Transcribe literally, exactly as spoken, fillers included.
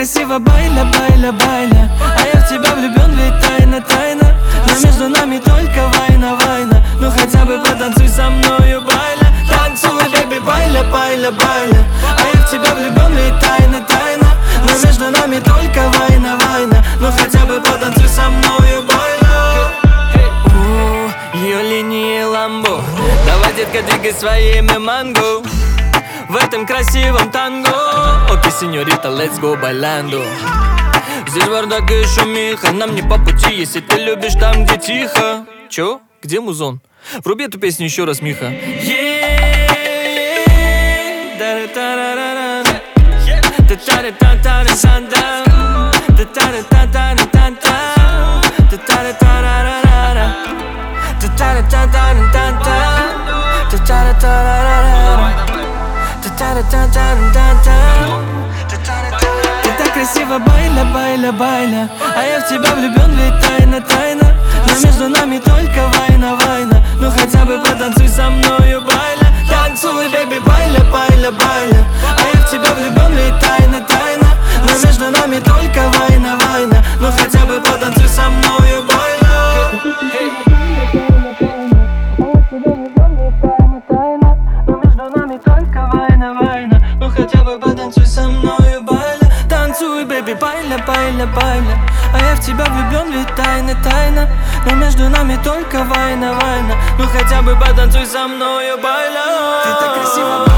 красиво, байля, байля, байля. А я в тебя влюблен, ведь тайна, тайна. Но между нами только война, война. Ну хотя бы потанцуй со мною, байля. Танцуй, бэби, байля, байля, байля. А я в тебя влюблен, ведь тайна, тайна. Но между нами только война, война. Ну хотя бы потанцуй со мною, байля. Ее линии ламбо. Давай, детка, двигай своими манго в этом красивом танго. Окей, сеньорита, let's go bailando. Здесь бардак и шумиха, нам не по пути, если ты любишь там, где тихо. Чё? Где музон? Вруби эту песню еще раз, Миха. Ты так красиво, байля, байля, байля. А я в тебя влюблен, ведь тайна, тайна. Но между нами только война, война. Ну хотя бы потанцуй со мною, байля. Танцуй, бэби, байля, байля, байля. А я в тебя влюблен, ведь тайна, тайна. Но между нами только война, война. Ну хотя бы потанцуй со мною, байля. Ну хотя бы потанцуй со мною, байля. Танцуй, бэби, байля, байля, байля. А я в тебя влюблен, ведь тайна, тайна. Но между нами только война, война. Ну хотя бы потанцуй со мною, байля. Ты так красиво,